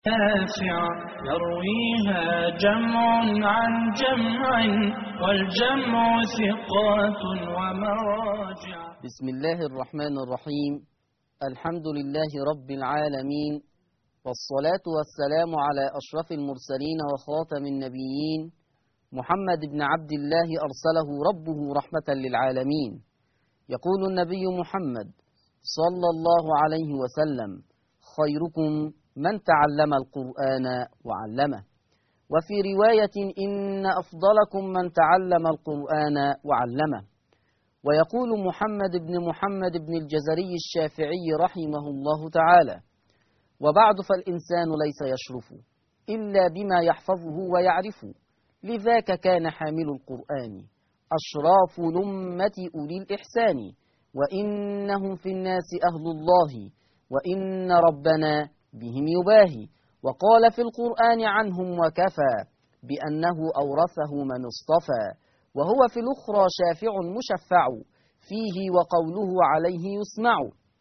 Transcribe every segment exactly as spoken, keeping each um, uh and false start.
نافع يرويها جمع عن جمع والجمع ثقات ومراجع. بسم الله الرحمن الرحيم. الحمد لله رب العالمين، والصلاة والسلام على أشرف المرسلين وخاتم النبيين محمد بن عبد الله أرسله ربه رحمة للعالمين. يقول النبي محمد صلى الله عليه وسلم: خيركم من تعلم القرآن وعلمه. وفي رواية: إن أفضلكم من تعلم القرآن وعلمه. ويقول محمد بن محمد بن الجزري الشافعي رحمه الله تعالى: وبعد فالإنسان ليس يشرف إلا بما يحفظه ويعرفه، لذاك كان حامل القرآن أشراف الأمة أولي الإحسان، وإنهم في الناس أهل الله وإن ربنا بهم يباهي. وقال في القرآن عنهم: وكفى بأنه أورثه من اصطفى، وهو في الأخرى شافع مشفع فيه وقوله عليه يسمع.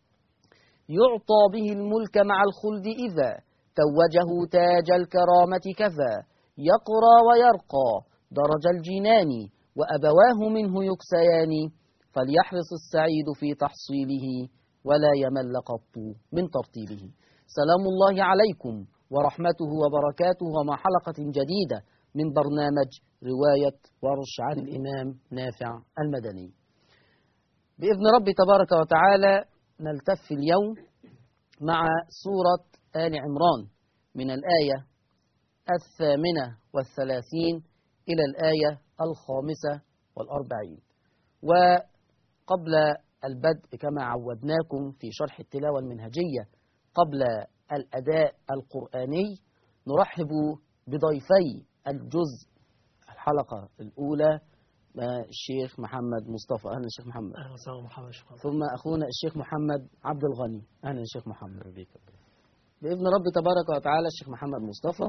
يعطى به الملك مع الخلد إذا توجه تاج الكرامة كذا، يقرى ويرقى درج الجنان وأبواه منه يكسيان، فليحرص السعيد في تحصيله ولا يمل قط من ترتيله. سلام الله عليكم ورحمته وبركاته، ومع حلقة جديدة من برنامج رواية ورش عن الإمام نافع المدني. بإذن ربي تبارك وتعالى نلتف اليوم مع سورة آل عمران من الآية الثامنة والثلاثين إلى الآية الخامسة والأربعين. وقبل البدء كما عودناكم في شرح التلاوة المنهجية قبل الأداء القرآني، نرحب بضيفي الجزء الحلقة الأولى الشيخ محمد مصطفى. أهلا الشيخ محمد. أهلا وسهلا محمد. ثم أخونا الشيخ محمد عبد الغني. أهلا الشيخ محمد. بإذن رب تبارك وتعالى الشيخ محمد مصطفى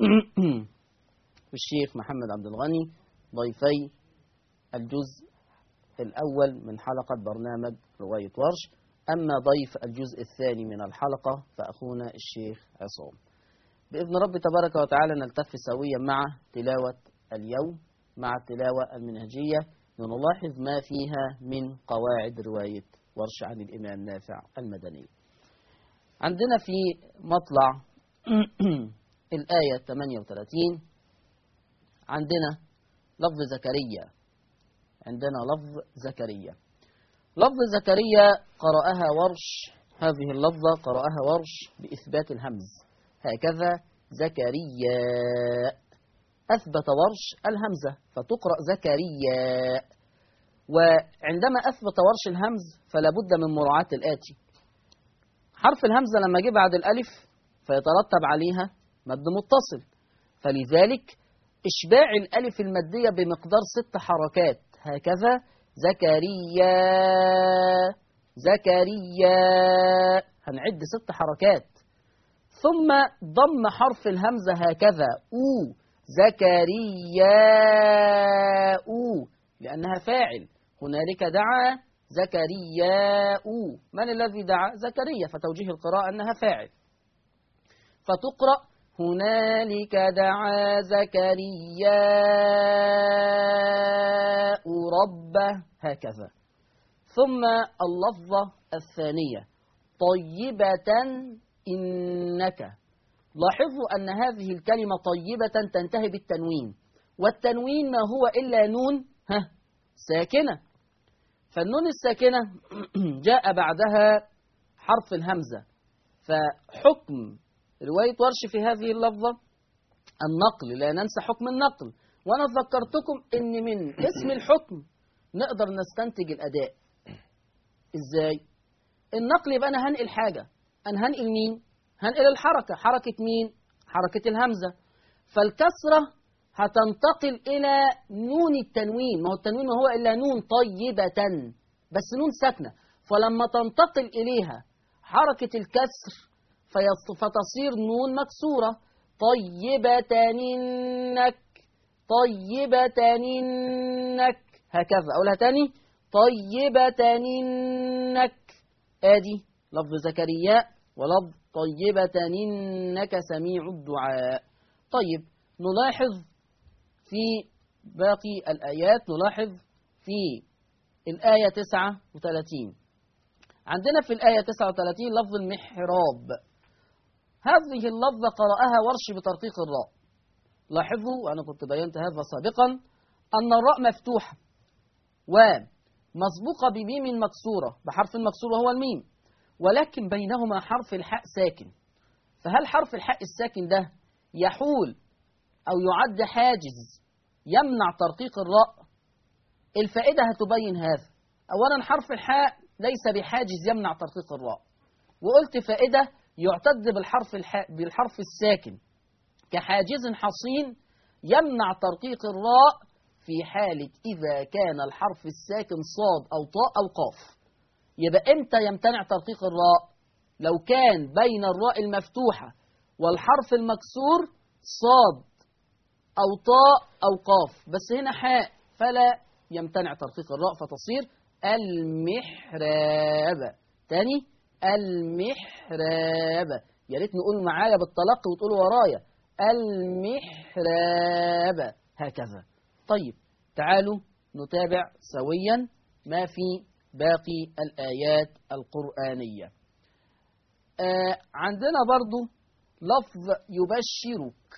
والشيخ محمد عبد الغني ضيفي الجزء الأول من حلقة برنامج رواية ورش. أما ضيف الجزء الثاني من الحلقة فأخونا الشيخ عصام. بإذن رب تبارك وتعالى نلتف سويا مع تلاوة اليوم مع التلاوة المنهجية، لنلاحظ ما فيها من قواعد رواية ورش عن الإمام نافع المدني. عندنا في مطلع الآية ثمانية وثلاثين عندنا لفظ زكريا. عندنا لفظ زكريا. لفظ زكريا قرأها ورش، هذه اللفظة قرأها ورش بإثبات الهمز، هكذا زكريا. أثبت ورش الهمزة فتقرأ زكريا. وعندما أثبت ورش الهمز فلا بد من مراعاة الآتي: حرف الهمزة لما جه بعد الألف فيترتب عليها مد متصل، فلذلك إشباع الألف المادية بمقدار ست حركات، هكذا زكريا زكريا، هنعد ست حركات. ثم ضم حرف الهمزة هكذا أو زكريا أو، لأنها فاعل. هنالك دعا زكريا أو، من الذي دعا؟ زكريا، فتوجيه القراءة أنها فاعل، فتقرأ هنالك دعا زكريا ربه، هكذا. ثم اللفظة الثانية طيبة إنك. لاحظوا أن هذه الكلمة طيبة تنتهي بالتنوين، والتنوين ما هو إلا نون ها ساكنة، فالنون الساكنة جاء بعدها حرف الهمزة. فحكم رواية ورش في هذه اللفظة النقل، لا ننسى حكم النقل. وأنا ذكرتكم أن من اسم الحكم نقدر نستنتج الأداء. إزاي؟ النقل يبقى أنا هنقل حاجة، أنا هنقل مين؟ هنقل الحركة. حركة مين؟ حركة الهمزة. فالكسرة هتنتقل إلى نون التنوين، ما هو التنوين ما هو إلا نون طيبة، بس نون ساكنة، فلما تنتقل إليها حركة الكسر فتصير نون مكسورة. طيبة إنك طيبة إنك، هكذا. أقولها تاني: طيبة إنك. آدي لفظ زكريا ولفظ طيبة إنك سميع الدعاء. طيب نلاحظ في باقي الآيات، نلاحظ في الآية تسعة وثلاثين، عندنا في الآية تسعة وثلاثين لفظ المحراب. هذه اللفظة قرأها ورش بترقيق الراء. لاحظوا وأنا كنت بينت هذا سابقا أن الراء مفتوحة ومسبوقة بميم مكسورة، بحرف مكسور وهو الميم، ولكن بينهما حرف الحاء ساكن. فهل حرف الحاء الساكن ده يحول أو يعد حاجز يمنع ترقيق الراء؟ الفائدة هتبين هذا. أولا حرف الحاء ليس بحاجز يمنع ترقيق الراء، وقلت فائدة يعتد بالحرف الحاء بالحرف الساكن كحاجز حصين يمنع ترقيق الراء في حالة إذا كان الحرف الساكن صاد أو طاء أو قاف. يبقى إمتى يمتنع ترقيق الراء؟ لو كان بين الراء المفتوحة والحرف المكسور صاد أو طاء أو قاف، بس هنا حاء فلا يمتنع ترقيق الراء فتصير المحراب. تاني المحراب، يا ريت نقول معايا بالتلقي وتقولوا ورايا المحراب هكذا. طيب تعالوا نتابع سويا ما في باقي الآيات القرآنية. آه عندنا برضو لفظ يبشرك.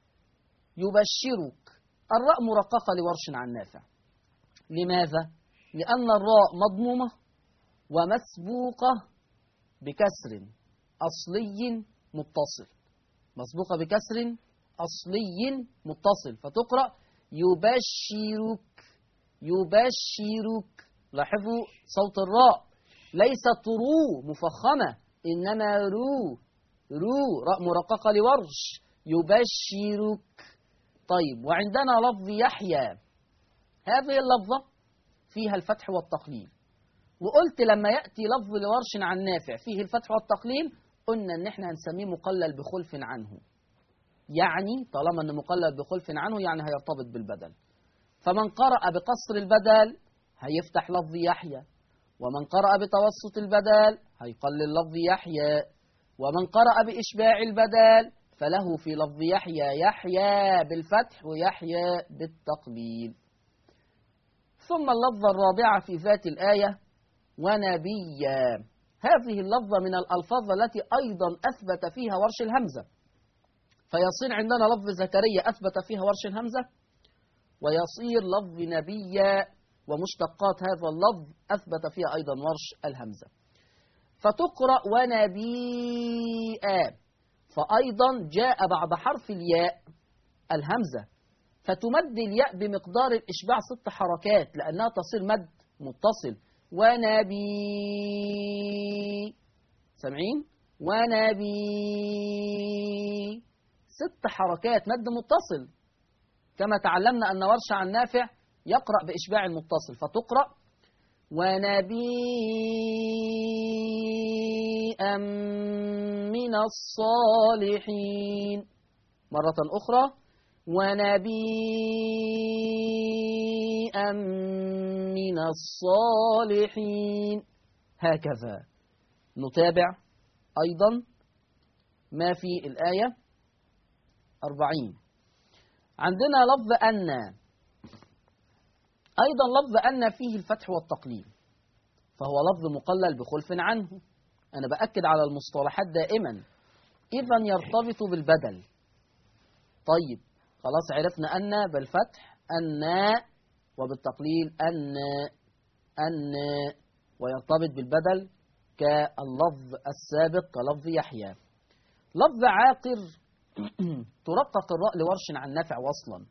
يبشرك الراء مرققة لورش عن نافع. لماذا؟ لأن الراء مضمومة ومسبوقة بكسر أصلي متصل، مسبوقة بكسر أصلي متصل، فتقرأ يبشرك يبشرك. لاحظوا صوت الراء ليست رو مفخمة، إنما رو رو راء مرققة لورش يبشرك. طيب وعندنا لفظ يحيى. هذه اللفظة فيها الفتح والتقليل، وقلت لما يأتي لفظ لورش عن نافع فيه الفتح والتقليل قلنا ان احنا هنسميه مقلل بخلف عنه، يعني طالما ان مقلل بخلف عنه يعني هيرتبط بالبدل. فمن قرأ بقصر البدل هيفتح لفظ يحيى، ومن قرأ بتوسط البدل هيقلل لفظ يحيى، ومن قرأ بإشباع البدل فله في لفظ يحيى يحيى بالفتح ويحيى بالتقليل. ثم اللفظة الرابعة في ذات الآية ونبيا. هذه اللفظة من الألفاظ التي أيضا أثبت فيها ورش الهمزة، فيصير عندنا لفظ زكريا أثبت فيها ورش الهمزة، ويصير لفظ نبيا ومشتقات هذا اللفظ أثبت فيها أيضا ورش الهمزة. فتقرأ ونبيا، فأيضا جاء بعد حرف الياء الهمزة، فتمد الياء بمقدار الإشباع ست حركات لأنها تصير مد متصل. ونبي، سامعين؟ ونبي ست حركات مد متصل، كما تعلمنا أن ورش عن نافع يقرأ بإشباع المتصل، فتقرأ ونبيا من الصالحين. مرة أخرى ونبيا من الصالحين هكذا. نتابع أيضا ما في الآية أربعين. عندنا لفظ أن، أيضا لفظ أن فيه الفتح والتقليل، فهو لفظ مقلل بخلف عنه. أنا بأكد على المصطلحات دائما، إذا يرتبط بالبدل. طيب خلاص عرفنا أن بالفتح أن وبالتقليل أن أن، ويرتبط بالبدل كاللفظ السابق كلفظ يحيى. لفظ عاقر ترقق الراء لورش عن نافع وصلا،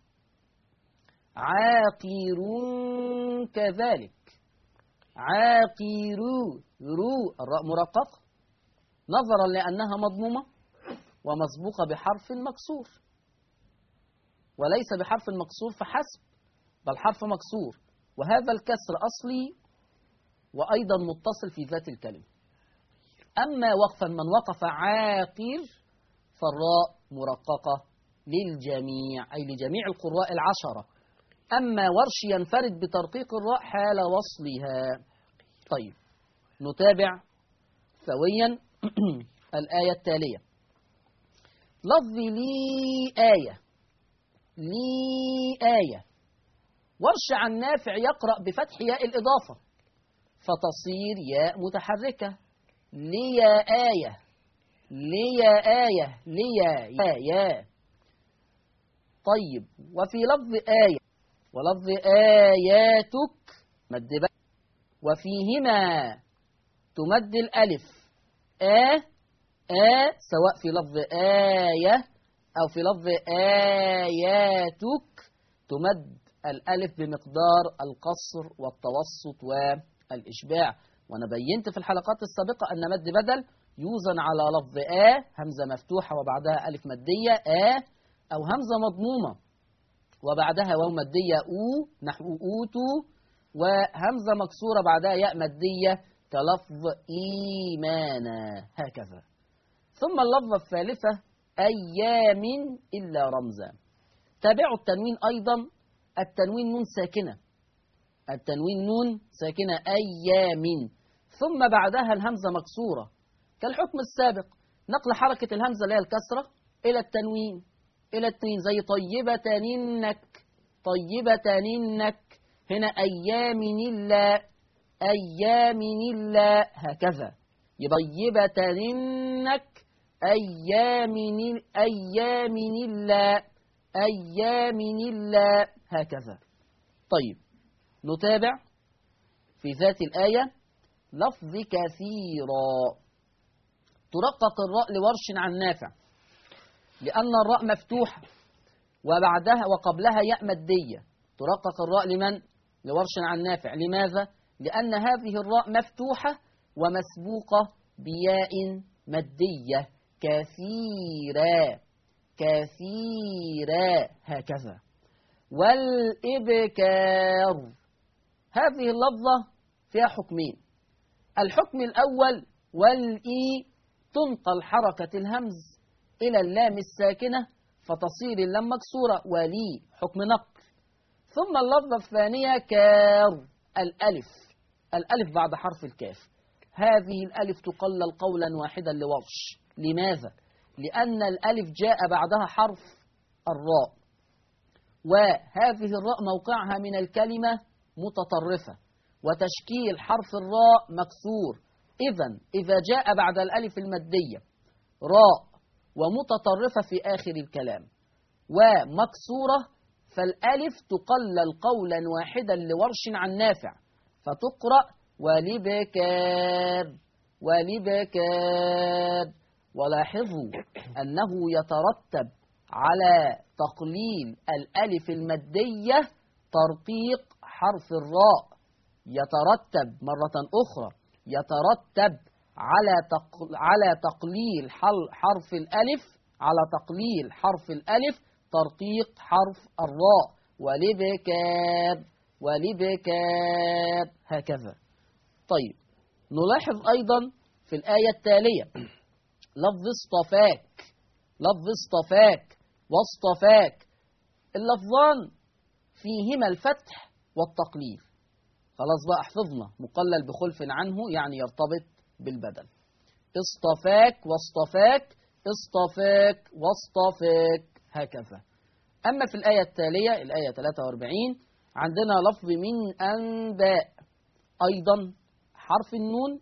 عاقر كذلك، عاقر رو الراء مرققة نظرا لأنها مضمومة ومسبوقة بحرف مكسور، وليس بحرف مكسور فحسب بل حرف مكسور، وهذا الكسر أصلي وأيضا متصل في ذات الكلمة. أما وقفا من وقف عاقر فالراء مرققة للجميع أي لجميع القراء العشرة. أما ورش ينفرد بترقيق الراء حال وصلها. طيب نتابع سويا الآية التالية. لفظ لي آية، لي آية. ورش عن نافع يقرأ بفتح ياء الإضافة فتصير ياء متحركة. لي آية، لي آية، لي يا يا. طيب، وفي لفظ آية ولفظ آياتك مد بقى، وفيهما تمد الألف آ آ سواء في لفظ آية أو في لفظ آياتك تمد الألف بمقدار القصر والتوسط والإشباع. وأنا بينت في الحلقات السابقة أن مد بدل يوزن على لفظ آ همزة مفتوحة وبعدها ألف مادية آ، أو همزة مضمومة وبعدها واو مادية أو نحو أوتو، وهمزة مكسورة بعدها ياء مادية كلفظ إيمانا هكذا. ثم اللفظة الثالثة أيام إلا رمزا. تابعوا التنوين أيضا، التنوين نون ساكنة، التنوين نون ساكنة أيام، ثم بعدها الهمزة مكسورة كالحكم السابق، نقل حركة الهمزة اللي هي الكسرة إلى التنوين، إلى التنوين زي طيبة إنك، طيبة إنك. هنا أيام إلا، أيام إلا هكذا. يبقى طيبة إنك أيام، أيام إلا، أيام إلا هكذا. طيب نتابع في ذات الآية. لفظ كثيرا. ترقق الراء لورش عن نافع لأن الراء مفتوحة وبعدها وقبلها ياء مادية. ترقق الراء لمن؟ لورش عن نافع. لماذا؟ لأن هذه الراء مفتوحة ومسبوقة بياء مادية. كثيرا، كثيرا هكذا. والإبكار. هذه اللفظة فيها حكمين. الحكم الأول والإي تنقل حركة الهمز إلى اللام الساكنة فتصير اللام مكسورة، ولي حكم نقل. ثم اللفظة الثانية كار، الألف، الألف بعد حرف الكاف. هذه الألف تقلل قولا واحدا لورش. لماذا؟ لأن الألف جاء بعدها حرف الراء، وهذه الراء موقعها من الكلمة متطرفة، وتشكيل حرف الراء مكسور. إذن إذا جاء بعد الألف المادية راء ومتطرفة في آخر الكلام ومكسورة، فالألف تقلل قولا واحدا لورش عن نافع فتقرأ ولبكار، ولبكار. ولاحظوا أنه يترتب على تقليل الألف المادية ترقيق حرف الراء. يترتب مرة أخرى، يترتب على تقل على تقليل حرف الألف، على تقليل حرف الألف ترقيق حرف الراء. ولبكار، ولبكار هكذا. طيب نلاحظ أيضا في الآية التالية لفظ اصطفاك، لفظ اصطفاك واصطفاك. اللفظان فيهما الفتح والتقليل. خلاص بقى حفظنا مقلل بخلف عنه يعني يرتبط بالبدل. اصطفاك واصطفاك، اصطفاك واصطفاك هكذا. أما في الآية التالية الآية ثلاثة وأربعين عندنا لفظ من أنباء، أيضا حرف النون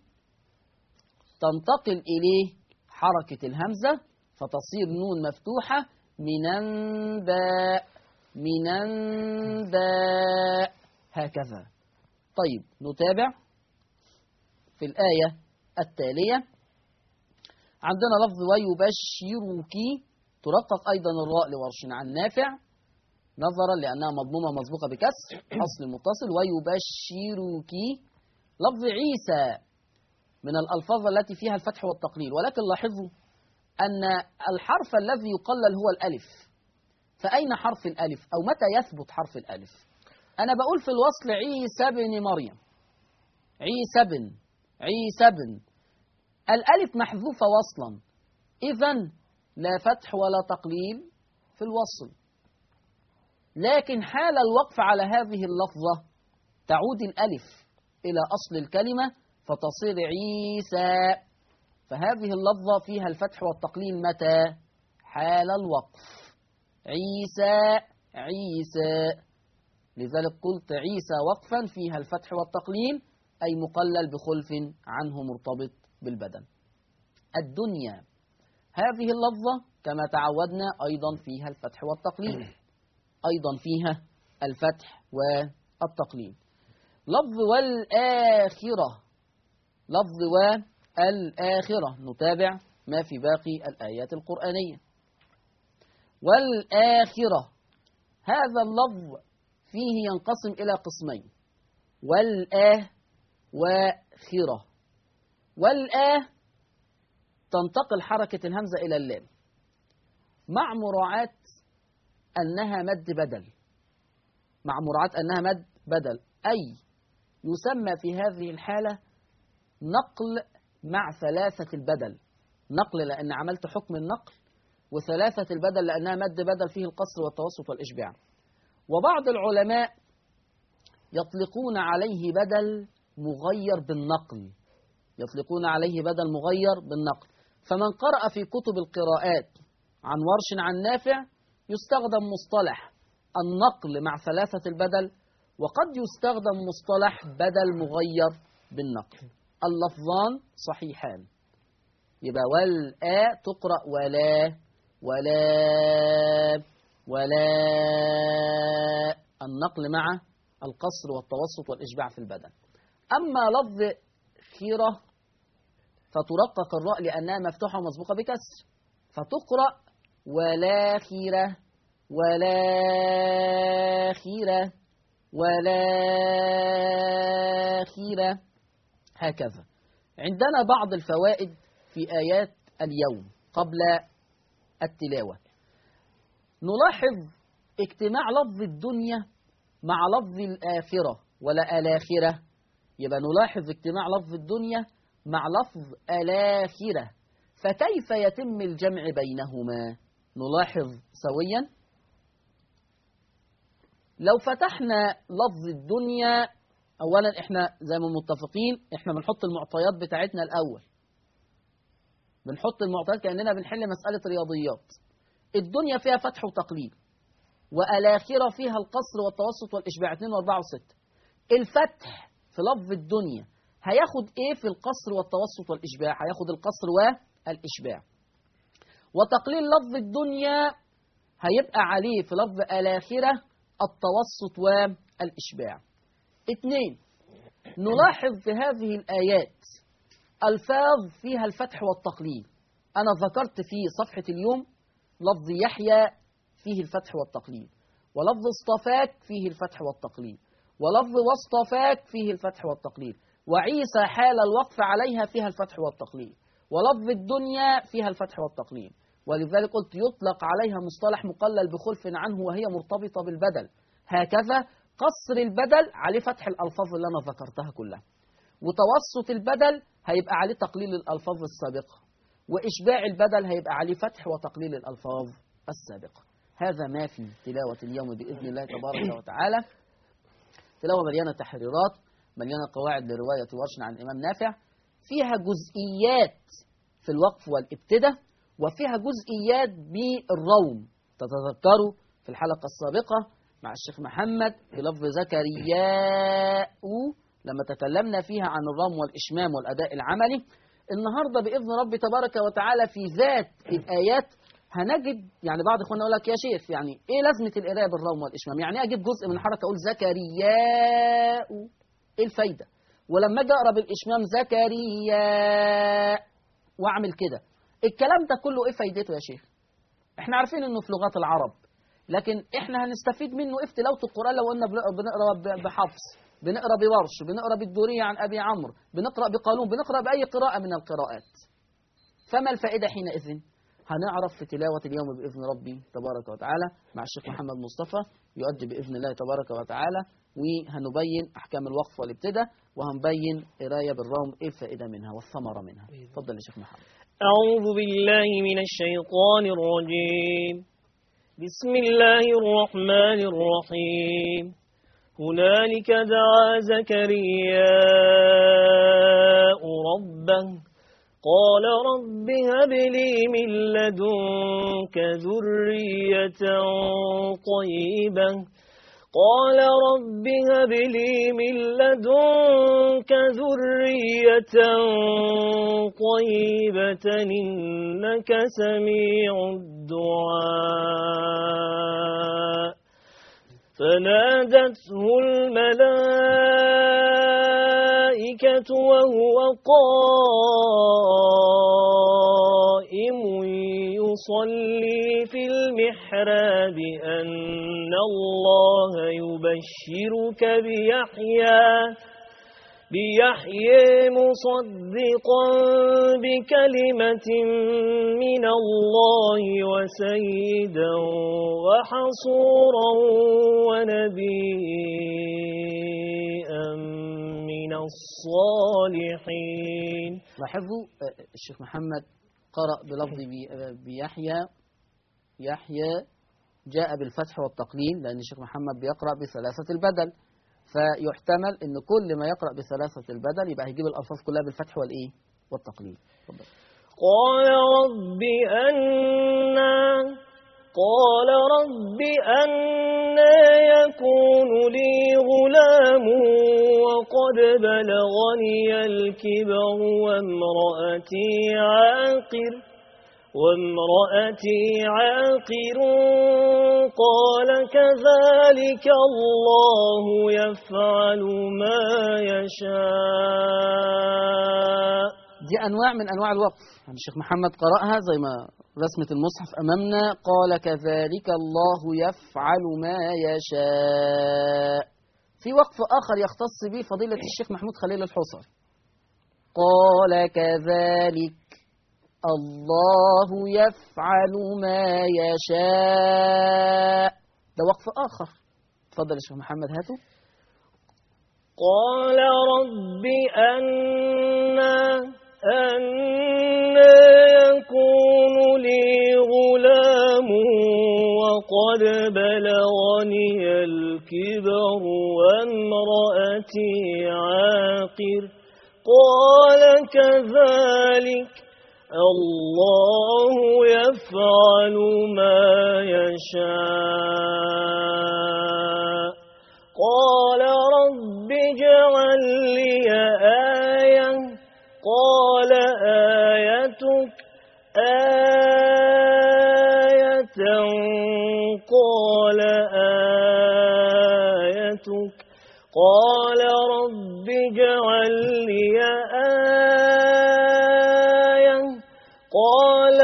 تنتقل إليه حركة الهمزة فتصير نون مفتوحة. من أنباء، من أنباء هكذا. طيب نتابع في الآية التالية. عندنا لفظ ويبشرك، ترقق أيضا الراء لورش عن نافع نظرا لأنها مضمومة مسبوقة بكسر أصل المتصل. ويبشرك. لفظ عيسى من الألفاظ التي فيها الفتح والتقليل، ولكن لاحظوا أن الحرف الذي يقلل هو الألف. فأين حرف الألف أو متى يثبت حرف الألف؟ أنا بقول في الوصل عيسى بن مريم، عيسى بن، عيسى بن، الألف محذوفة وصلا، إذن لا فتح ولا تقليل في الوصل. لكن حال الوقف على هذه اللفظة تعود الألف إلى أصل الكلمة فتصير عيسى، فهذه اللفظة فيها الفتح والتقليل متى؟ حال الوقف. عيسى عيسى، لذلك قلت عيسى وقفا فيها الفتح والتقليل، أي مقلل بخلف عنه مرتبط بالبدن. الدنيا، هذه اللفظة كما تعودنا أيضا فيها الفتح والتقليل، أيضا فيها الفتح والتقليل. لفظ والآخرة، لفظ والآخرة، نتابع ما في باقي الآيات القرآنية. والآخرة، هذا اللفظ فيه ينقسم إلى قسمين، والآه وخرة. والآه تنتقل حركة الهمزة إلى اللام مع مراعاة أنها مد بدل، مع مراعاة أنها مد بدل، أي يسمى في هذه الحالة نقل مع ثلاثة البدل. نقل لأن عملت حكم النقل، وثلاثة البدل لأنها مد بدل فيه القصر والتوسط والإشباع. وبعض العلماء يطلقون عليه بدل مغير بالنقل، يطلقون عليه بدل مغير بالنقل. فمن قرأ في كتب القراءات عن ورش عن نافع يستخدم مصطلح النقل مع ثلاثة البدل، وقد يستخدم مصطلح بدل مغير بالنقل. اللفظان صحيحان، يبقى والآ تقرأ ولا ولا ولا، النقل مع القصر والتوسط والإشباع في البدن. أما لفظ خيرة فترقق الراء لأنها مفتوحة ومسبوقة بكسر، فتقرأ ولا خيرة ولا خيرة ولا خيرة، هكذا. عندنا بعض الفوائد في آيات اليوم قبل التلاوة. نلاحظ اجتماع لفظ الدنيا مع لفظ الآخرة ولا الآخرة، يبقى نلاحظ اجتماع لفظ الدنيا مع لفظ الآخرة، فكيف يتم الجمع بينهما؟ نلاحظ سويا. لو فتحنا لفظ الدنيا، أولا احنا زي ما متفقين احنا بنحط المعطيات بتاعتنا الأول، بنحط المعطيات كأننا بنحل مسألة رياضيات. الدنيا فيها فتح وتقليل، والآخرة فيها القصر والتوسط والإشباع، اثنين واربعة وستة. الفتح في لفظ الدنيا هياخد ايه في القصر والتوسط والإشباع؟ هياخد القصر والإشباع. وتقليل لفظ الدنيا هيبقى عليه في لفظ الآخرة التوسط والإشباع. اثنين، نلاحظ في هذه الآيات ألفاظ فيها الفتح والتقليل. أنا ذكرت في صفحة اليوم لفظ يحيى فيه الفتح والتقليل، ولفظ اصطفاك فيه الفتح والتقليل، ولفظ واصطفاك فيه الفتح والتقليل، وعيسى حال الوقف عليها فيها الفتح والتقليل، ولفظ الدنيا فيها الفتح والتقليل. ولذلك قلت يطلق عليها مصطلح مقلل بخلف عنه وهي مرتبطة بالبدل. هكذا قصر البدل عليه فتح الألفاظ اللي أنا ذكرتها كلها، وتوسط البدل هيبقى عليه تقليل الألفاظ السابقة، وإشباع البدل هيبقى عليه فتح وتقليل الألفاظ السابقة. هذا ما في تلاوة اليوم بإذن الله تبارك وتعالى. تلاوة مليانة تحريرات، مليانة قواعد لرواية ورش عن الإمام نافع، فيها جزئيات في الوقف والابتداء، وفيها جزئيات بالروم. تتذكروا في الحلقة السابقة مع الشيخ محمد بلفظ زكرياء لما تكلمنا فيها عن الرم والإشمام والأداء العملي. النهاردة بإذن رب تبارك وتعالى في ذات الآيات هنجد يعني بعض إخواننا يقول لك يا شيخ يعني إيه لازمة القراءة بالروم والإشمام؟ يعني أجيب جزء من حركة أقول زكرياء، إيه الفايدة؟ ولما أجي أقرأ بالإشمام زكرياء وأعمل كده، الكلام ده كله إيه فايدته يا شيخ؟ إحنا عارفين إنه في لغات العرب، لكن إحنا هنستفيد منه إيه في تلاوة القرآن لو قلنا بنقرأ بحفص، بنقرأ بورش، بنقرأ بالدورية عن أبي عمرو، بنقرأ بقانون، بنقرأ بأي قراءة من القراءات. فما الفائدة حينئذ؟ هنعرف في تلاوة اليوم بإذن ربي تبارك وتعالى مع الشيخ محمد مصطفى يؤدي بإذن الله تبارك وتعالى، وهنبين أحكام الوقف والابتداء، وهنبين قراية بالروم إيه الفائدة منها والثمرة منها. تفضل يا شيخ محمد. أعوذ بالله من الشيطان الرجيم. بسم الله الرحمن الرحيم. هنالك دعا زكرياء ربه قال رب هب لي من لدنك ذرية طيبة قال رب هب لي من لدنك ذرية طيبة إنك سميع الدعاء فنادته الملائكة وهو قائم يصلي في المحراب أن الله يبشرك بيحيى بيحيى مصدقا بكلمة من الله وسيدا وحصورا ونبيا من الصالحين. لاحظوا الشيخ محمد قرأ بلفظ بيحيى يحيى جاء بالفتح والتقليل لأن الشيخ محمد بيقرأ بثلاثة البدل، فيحتمل ان كل ما يقرأ بثلاثة البدل يبقى هيجيب الألفاظ كلها بالفتح والإيه والتقليل. قال رب أنا قال رب أنا يكون لي غلام وقد بلغني الكبر وامرأتي عاقر وامرأتي عاقر قال كذلك الله يفعل ما يشاء. دي أنواع من أنواع الوقف، يعني الشيخ محمد قرأها زي ما رسمة المصحف أمامنا، قال كذلك الله يفعل ما يشاء. في وقف آخر يختص به فضيلة الشيخ محمود خليل الحصر، قال كذلك الله يفعل ما يشاء. ده وقف آخر. تفضل يا شيخ محمد هاته. قال رب أنا أنا يكون لي غلام وقد بلغني الكبر وامرأتي عاقر قال كذلك الله يفعل ما يشاء. قال رب اجعل لي آية قال آيتك آية قال آيتك قال رب اجعل لي آية قال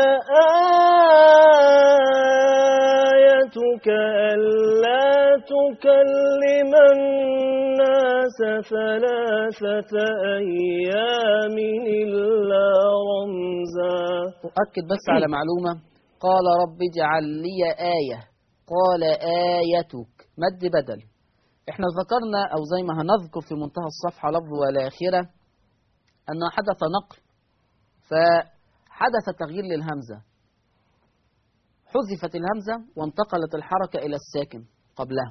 آيتك ألا تكلم الناس ثلاثة أيام إلا رمزا. أؤكد بس على معلومة، قال رب اجعل لي آية قال آيتك مد بدل. احنا ذكرنا أو زي ما هنذكر في منتهى الصفحة لفظ والآخرة أنه حدث نقل فحدث تغيير للهمزة، حذفت الهمزة وانتقلت الحركة إلى الساكن قبلها،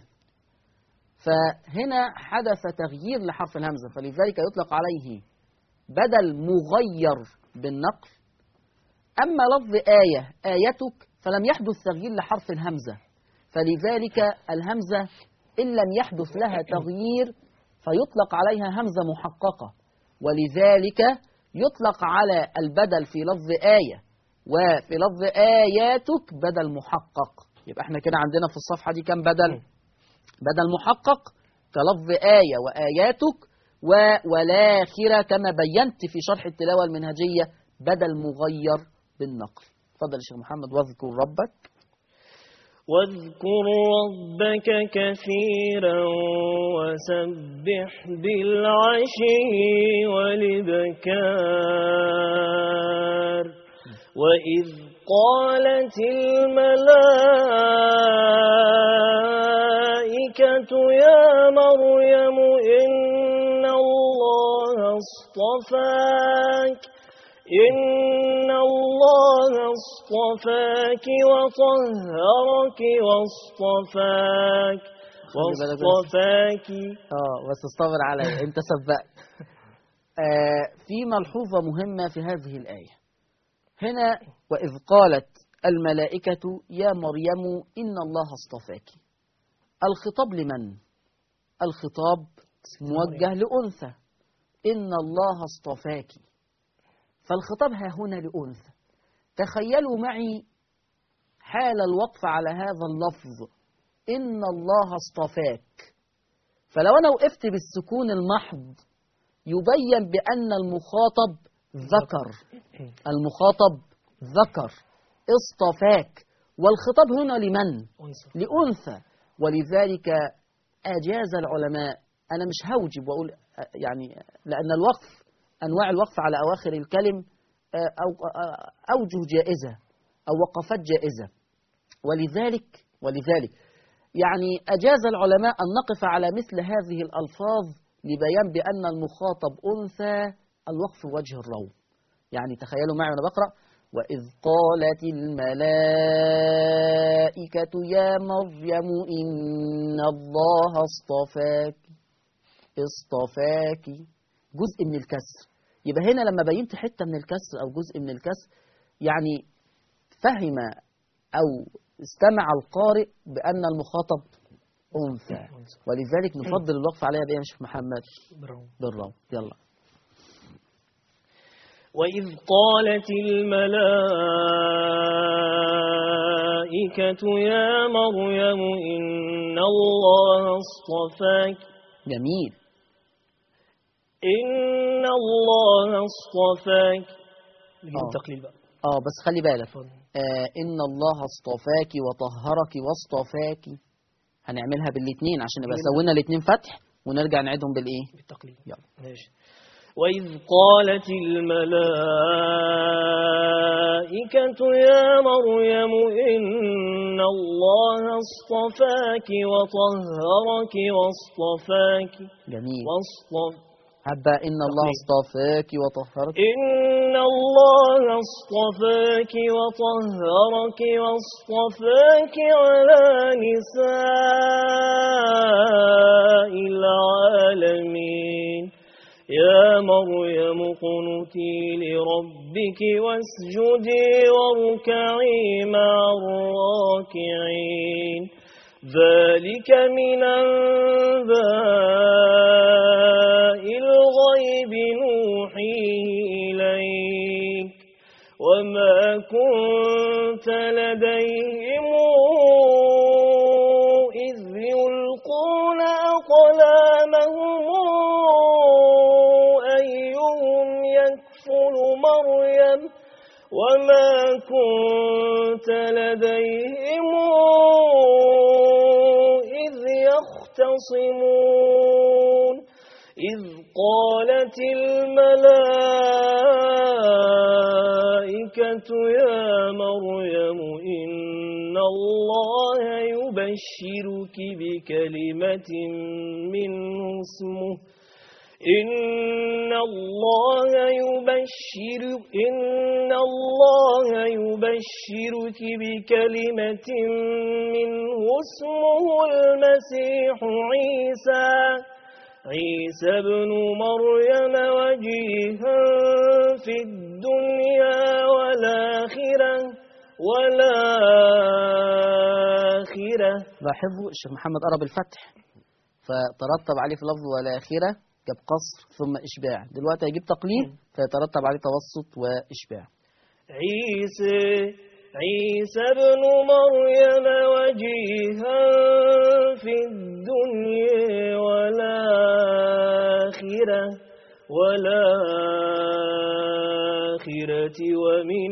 فهنا حدث تغيير لحرف الهمزة، فلذلك يطلق عليه بدل مغير بالنقل. أما لفظ آية آيتك فلم يحدث تغيير لحرف الهمزة، فلذلك الهمزة إن لم يحدث لها تغيير فيطلق عليها همزة محققة، ولذلك يطلق على البدل في لفظ آية وفي لفظ آياتك بدل محقق. يبقى احنا كده عندنا في الصفحة دي كم بدل؟ بدل محقق كلفظ آية وآياتك والآخرة كما بينت في شرح التلاوة المنهجية بدل مغير بالنقل. تفضل يا شيخ محمد. واذكر ربك واذكر ربك كثيرا وسبح بالعشي والإبكار وإذ قالت الملائكة يا مريم إن الله اصطفاك إن الله اصطفاك وطهرك واصطفاك واصطفاك اه بس اصطبر علي انت سبقت. آه في ملحوظة مهمة في هذه الآية. هنا وإذ قالت الملائكة يا مريم إن الله اصطفاك. الخطاب لمن؟ الخطاب موجه لأنثى، إن الله اصطفاك، فالخطاب ها هنا لأنثى. تخيلوا معي حال الوقف على هذا اللفظ إن الله اصطفاك، فلو أنا وقفت بالسكون المحض يبين بأن المخاطب ذكر، المخاطب ذكر اصطفاك، والخطاب هنا لمن؟ لأنثى. ولذلك أجاز العلماء، أنا مش هوجب وأقول يعني، لأن الوقف أنواع الوقف على أواخر الكلم أو أوجه جائزة أو وقفات جائزة، ولذلك ولذلك يعني أجاز العلماء أن نقف على مثل هذه الألفاظ لبيان بأن المخاطب أنثى، الوقف وجه الروم. يعني تخيلوا معي وأنا بقرأ وإذ قالت الملائكة يا مريم إن الله اصطفاك، اصطفاك جزء من الكسر. يبقى هنا لما بينت حتة من الكسر أو جزء من الكسر يعني فهم أو استمع القارئ بأن المخاطب أنثى، ولذلك نفضل الوقف عليها بإيه يا شيخ محمد؟ بالروم. يلا. وإذ قالت الملائكة يا مريم إن الله اصطفاك. جميل. إن الله اصطفاك بدون تقليل بقى. اه بس خلي بالك آه إن الله اصطفاك وطهرك واصطفاك، هنعملها بالاثنين عشان نبقى سوينا الاثنين فتح ونرجع نعيدهم بالايه؟ بالتقليل. يلا ماشي. وإذ قالت الملائكة يا مريم إن الله اصطفاك وطهرك واصطفاك. جميل. واصطف هبا إن الله اصطفاك وطهرك. إن الله اصطفاك وطهرك واصطفاك على نساء العالمين. يا مريم اقنتي لربك واسجدي واركعي مع الراكعين. ذلك من أنباء الغيب نوحيه إليك وما كنت لديهم إذ يلقون أقلامهم أيهم يكفل مريم وما كنت لديهم إذ يختصمون. إذ قالت الملائكة يا مريم إن الله يبشرك بكلمة منه اسمه إن الله يبشر إن الله يبشرك بكلمة منه اسمه المسيح عيسى عيسى ابن مريم وجيها في الدنيا والآخرة والآخرة. لاحظوا الشيخ محمد قرب الفتح فترتب عليه في لفظ والآخرة جاب قصر ثم إشباع، دلوقتي هيجيب تقليل فيترتب عليه توسط وإشباع. عيسى عيسى ابن مريم وجيها في الدنيا والآخرة والآخرة ومن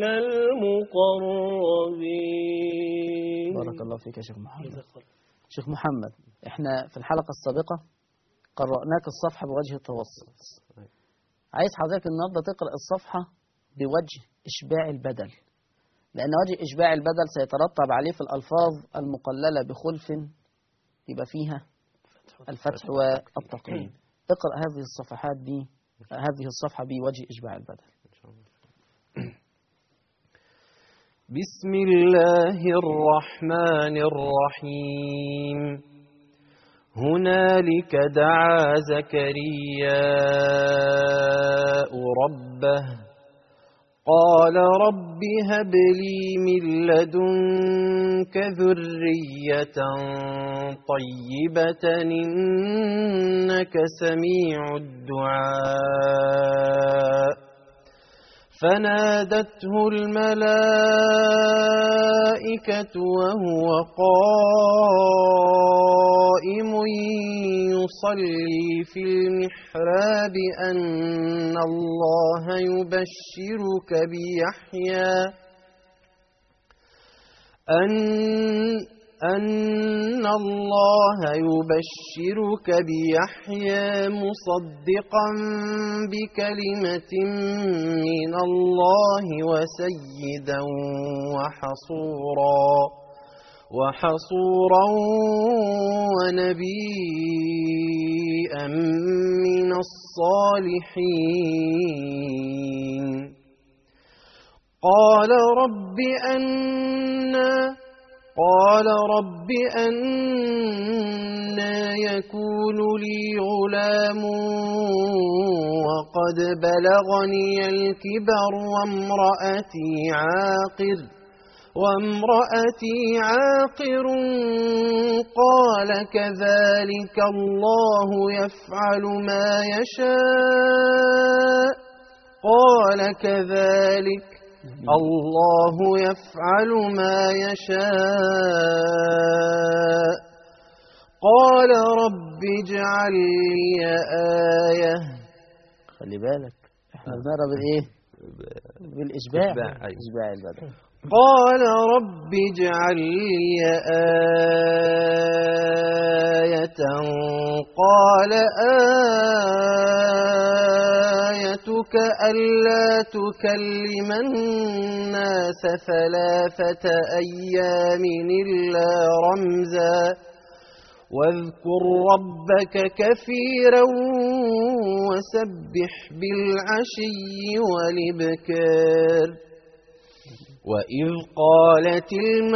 المقربين. بارك الله فيك يا شيخ محمد. شيخ محمد احنا في الحلقة السابقة قرأناك الصفحة بوجه التوسط، عايز حضرتك النهارده تقرأ الصفحة بوجه إشباع البدل، لأن وجه إشباع البدل سيترتب عليه في الألفاظ المقللة بخلف يبقى فيها الفتح والتقليل. اقرأ هذه الصفحات دي هذه الصفحة بوجه إشباع البدل. بسم الله الرحمن الرحيم. هنالك دعا زكرياء ربه قال رب هب لي من لدنك ذرية طيبة إنك سميع الدعاء فنادته الملائكة وهو قائم يصلي في المحراب أن الله يبشرك بيحيى أن أن الله يبشرك بيحيى مصدقا بكلمة من الله وسيدا وحصورا وحصورا ونبيا من الصالحين قال رب أنى قال رب أنى يكون لي غلام وقد بلغني الكبر وامرأتي عاقر وامرأتي عاقر قال كذلك الله يفعل ما يشاء قال كذلك الله يفعل ما يشاء قال رب اجعل لي آية. خلي بالك احنا بنقرا بالايه؟ بالإشباع. إشباع البدن. قال رب اجعل لي آية قال آيتك ألا تكلم الناس ثلاثة أيام إلا رمزا واذكر ربك كثيرا وسبح بالعشي والإبكار. وإذ قالت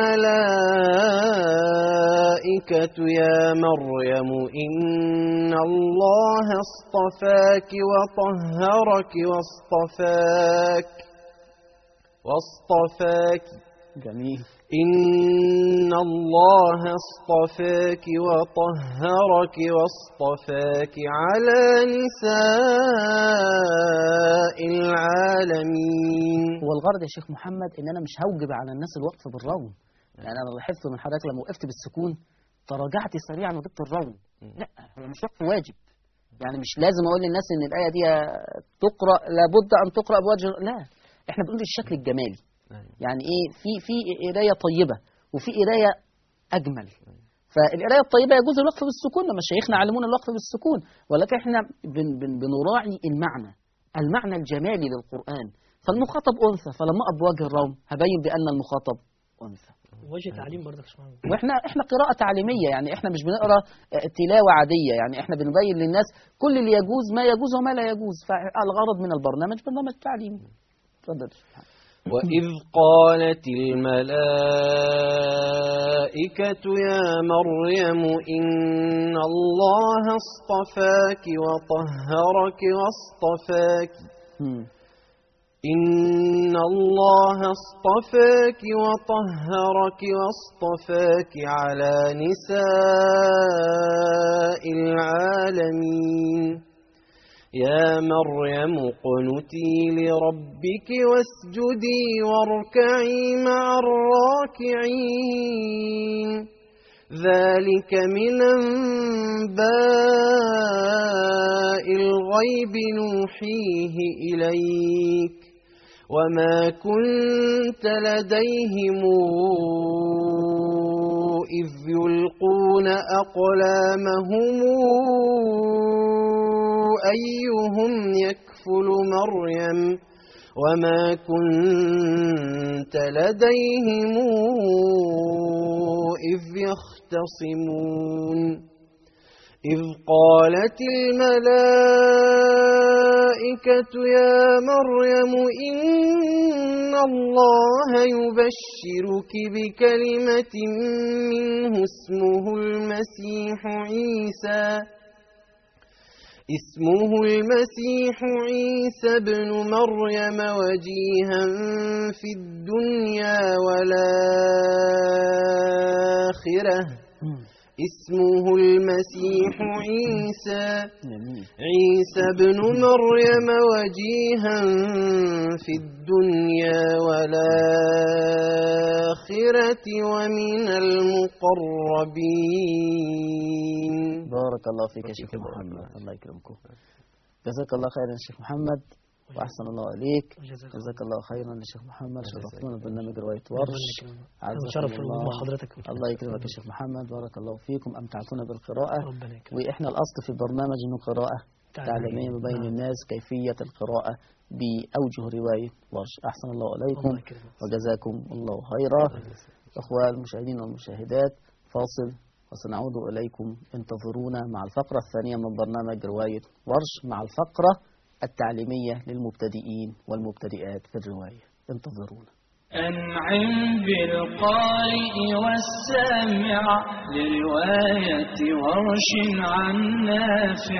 الملائكة يا مريم إن الله اصطفاك وطهرك واصطفاك واصطفاك جميل. إن الله اصطفاك وطهرك واصطفاك على نساء العالمين. هو الغرض يا شيخ محمد إن أنا مش هوجب على الناس الوقف بالروم، يعني أنا لاحظت من حضرتك لما وقفت بالسكون تراجعت سريعا وجبت الروم. لا، هو مش وقف واجب، يعني مش لازم أقول للناس إن الآية دي تقرأ لابد أن تقرأ بوجه، لا، إحنا بنقول الشكل الجمالي. يعني ايه، في في قرايه طيبه وفي قرايه اجمل. فالقرايه الطيبه يجوز الوقف بالسكون لما شيخنا علمونا الوقف بالسكون، ولكن احنا بن بن بنراعي المعنى المعنى الجمالي للقران. فالمخاطب انثى، فلما اقف بوجه الروم هبين بان المخاطب انثى. وجه تعليم برضك سبحان الله. واحنا احنا قراءه تعليميه، يعني احنا مش بنقرا تلاوه عاديه، يعني احنا بنبين للناس كل اللي يجوز ما يجوز وما لا يجوز. فالغرض من البرنامج برنامج تعليمي. اتفضل. وإذ قالت الملائكة يا مريم إن الله اصطفاك وطهرك واصطفاك إن الله اصطفاك وطهرك واصطفاك على نساء العالمين. يا مريم اقنتي لربك واسجدي واركعي مع الراكعين. ذلك من أنباء الغيب نوحيه إليك وما كنت لديهم إذ يلقون أقلامهم أيهم يكفل مريم وما كنت لديهم إذ يختصمون. إذ قالت الملائكة يا مريم إن الله يبشرك بكلمة منه اسمه المسيح عيسى اسمه المسيح عيسى ابن مريم وجيها في الدنيا والآخرة اسمه المسيح عيسى عيسى ابن مريم وجيها في الدنيا والآخرة ومن المقربين. بارك الله فيك يا شيخ محمد، الله يكرمكم. جزاك الله خيرا يا شيخ محمد وأحسن الله عليك. جزاك الله خيرا يا شيخ محمد، شرفتونا ببرنامج رواية ورش. شرف مع حضرتك. الله يكرمك يا شيخ محمد، بارك الله فيكم، أمتعتونا بالقراءة. وإحنا الأصل في البرنامج إنه قراءة تعليمية بين الناس كيفية القراءة بأوجه رواية ورش. أحسن الله عليكم وجزاكم الله خيرا. أخوة المشاهدين والمشاهدات، فاصل وسنعود إليكم. انتظرونا مع الفقرة الثانية من برنامج رواية ورش، مع الفقرة التعليمية للمبتدئين والمبتدئات في الرواية. انتظرونا. أنعم بالقارئ والسامع لرواية ورش عن نافع،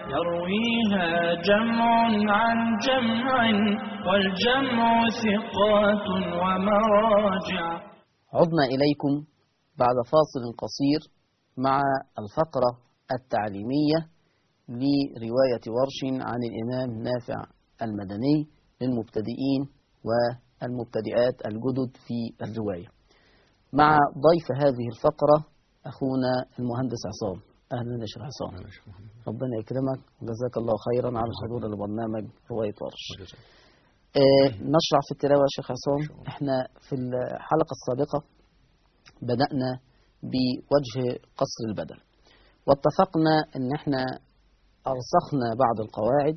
يرويها جمع عن جمع والجمع ثقات ومراجع. عدنا إليكم بعد فاصل قصير مع الفقرة التعليمية لرواية ورش عن الإمام نافع المدني للمبتدئين والمبتدئات الجدد في الرواية. مع ضيف هذه الفقرة أخونا المهندس عصام. أهلا يا شيخ عصام، ربنا يكرمك وجزاك الله خيرا على الحضور لبرنامج رواية ورش. آه نشرع في التلاوة يا شيخ عصام. احنا في الحلقة السابقة بدأنا بوجه قصر البدل، واتفقنا ان احنا أرسخنا بعض القواعد.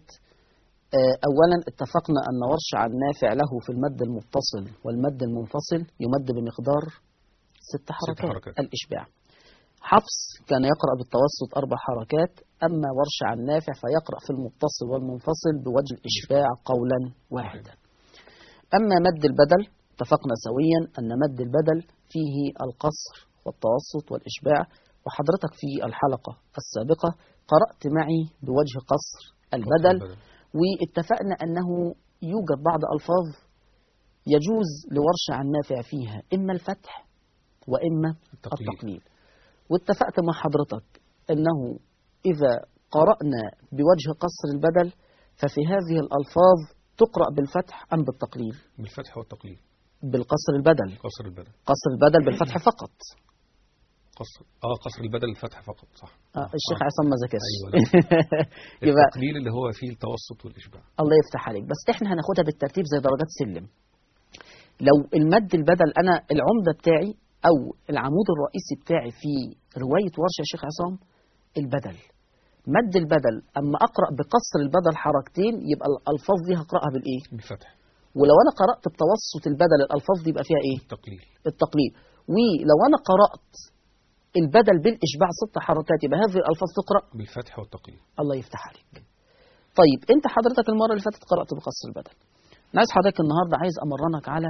أولا اتفقنا أن ورش عن نافع له في المد المتصل والمد المنفصل يمد بمقدار ست حركات, ست حركات. الإشباع. حفص كان يقرأ بالتوسط أربع حركات، أما ورش عن نافع فيقرأ في المتصل والمنفصل بوجه الإشباع قولا واحدا. أما مد البدل اتفقنا سويا أن مد البدل فيه القصر والتوسط والإشباع، وحضرتك في الحلقة السابقة قرأت معي بوجه قصر البدل، واتفقنا أنه يوجد بعض ألفاظ يجوز لورش عن نافع فيها إما الفتح وإما التقليل, التقليل. واتفقت مع حضرتك أنه إذا قرأنا بوجه قصر البدل ففي هذه الألفاظ تقرأ بالفتح أم بالتقليل؟ بالفتح والتقليل. بالقصر البدل. قصر البدل. قصر البدل بالفتح فقط. قصر اه قصر البدل الفتح فقط، صح. آه الشيخ آه. عصام ما ذكرش. ايوه يبقى التقليل اللي هو فيه التوسط والاشباع. الله يفتح عليك، بس احنا هناخدها بالترتيب زي درجات سلم. لو المد البدل انا العمده بتاعي او العمود الرئيسي بتاعي في روايه ورش يا شيخ عصام البدل، مد البدل اما اقرا بقصر البدل حركتين يبقى الالفاظ دي هقراها بالايه؟ بالفتح. ولو انا قرات بتوسط البدل الالفاظ دي يبقى فيها ايه؟ التقليل. التقليل. ولو انا قرات البدل بالإشباع ست حركات يبقى هذه الألفاظ تقرأ بالفتح والتقليل. الله يفتح عليك. طيب أنت حضرتك المرة اللي فاتت قرأت بقصر البدل، أنا عايز حضرتك النهاردة عايز أمرنك على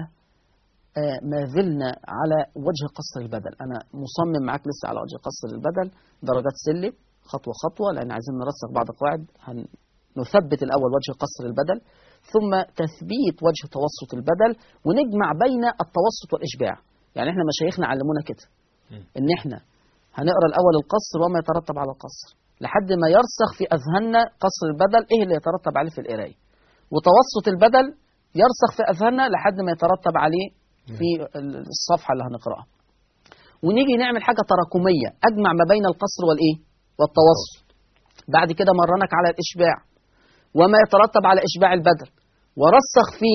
آه ما زلنا على وجه قصر البدل. أنا مصمم معاك لسه على وجه قصر البدل درجات سلم خطوة خطوة، لأن عايزين نرسخ بعض القواعد. هنثبت الأول وجه قصر البدل، ثم تثبيت وجه توسط البدل، ونجمع بين التوسط والإشباع. يعني إحنا مشايخنا علمونا كده إن إحنا هنقرأ الأول القصر وما يترتب على القصر لحد ما يرسخ في أذهاننا قصر البدل إيه اللي يترتب عليه في القراية، وتوسط البدل يرسخ في أذهاننا لحد ما يترتب عليه في الصفحة اللي هنقرأها. ونيجي نعمل حاجة تراكمية أجمع ما بين القصر والإيه والتوسط. بعد كده مرنك على الإشباع وما يترتب على إشباع البدل، ورسخ في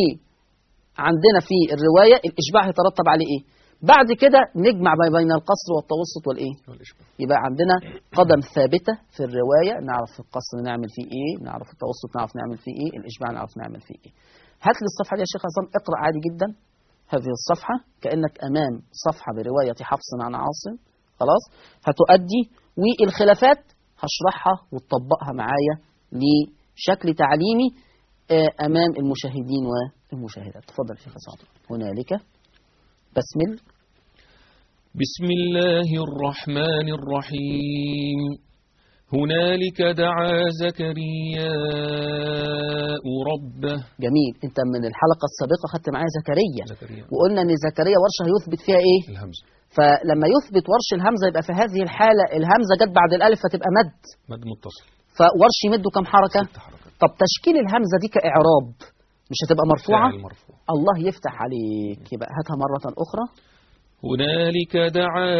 عندنا في الرواية الإشباع يترتب عليه إيه. بعد كده نجمع ما بين القصر والتوسط والإيه؟ يبقى عندنا قدم ثابتة في الرواية، نعرف في القصر نعمل فيه إيه، نعرف في التوسط نعرف نعمل فيه إيه، الإشباع نعرف نعمل فيه إيه. هات لي الصفحة دي يا شيخ عصام، اقرأ عادي جدا هذه الصفحة كأنك أمام صفحة برواية حفص عن عاصم. خلاص هتؤدي، والخلافات هشرحها وتطبقها معايا لشكل تعليمي أمام المشاهدين والمشاهدات. تفضل شيخ عصام. هنالك بسمل. بسم الله الرحمن الرحيم. هنالك دعا زكرياء ربه. جميل. انت من الحلقة السابقة خدت معايا زكريا. زكريا وقلنا ان زكريا ورشة هيثبت فيها ايه؟ الهمزة. فلما يثبت ورش الهمزة يبقى في هذه الحالة الهمزة جت بعد الألف فتبقى مد. مد متصل. فورش يمده كم حركة؟ ست حركات. طب تشكيل الهمزة دي كإعراب مش هتبقى مرفوعة؟ فاعل مرفوع. الله يفتح عليك. يبقى هاتها مرة أخرى. هنالك دعا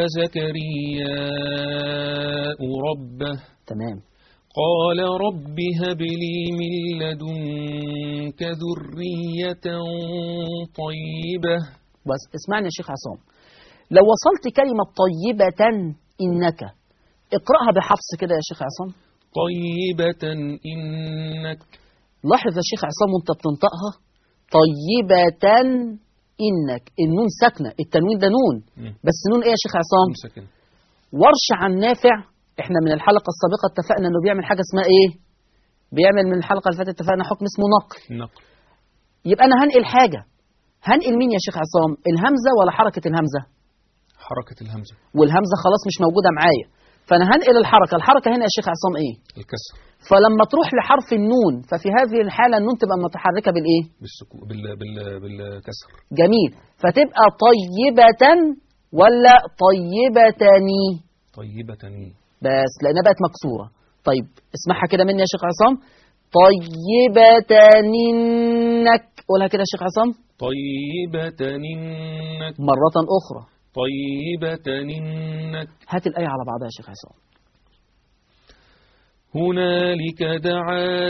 زكرياء ربه. تمام. قال رب هب لي من لدنك ذرية طيبة. بس اسمعني يا شيخ عصام، لو وصلت كلمة طيبة إنك اقرأها بحفص كده يا شيخ عصام. طيبة إنك. لاحظ يا شيخ عصام وانت بتنطقها طيبة إنك، النون ساكنة، التنوين ده نون مم. بس نون إيه يا شيخ عصام؟ ساكن. ورش عن نافع. احنا من الحلقة السابقة اتفقنا انه بيعمل حاجة اسمها ايه؟ بيعمل من الحلقة اللي فاتت اتفقنا حكم اسمه نقل. نقل. يبقى انا هنقل حاجة، هنقل مين يا شيخ عصام؟ الهمزة ولا حركة الهمزة؟ حركة الهمزة. والهمزة خلاص مش موجودة معايا، فانا هنقل الحركة. الحركة هنا يا شيخ عصام ايه؟ الكسر. فلما تروح لحرف النون ففي هذه الحالة النون تبقى متحركة بالايه؟ بالسكو بال بال بالكسر. جميل. فتبقى طيبة ولا طيبتني؟ طيبتني. بس لأنها بقت مكسورة. طيب اسمعها كده مني يا شيخ عصام. طيبتنك. قولها كده يا شيخ عصام. طيبتنك. مرة أخرى. طيبتنك. هات الآية على بعضها يا شيخ عصام. هنالك دعا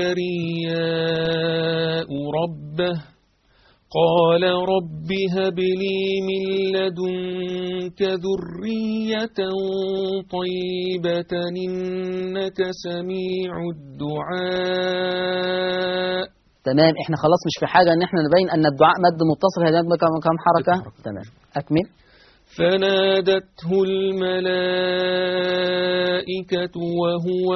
زكرياء ربه قال رب هب لي من لدنك ذرية طيبة إنك سميع الدعاء. تمام. احنا خلاص مش في حاجة ان احنا نبين ان الدعاء مد متصل. هناك كم حركة؟ تمام. اكمل. فنادته الملائكة وهو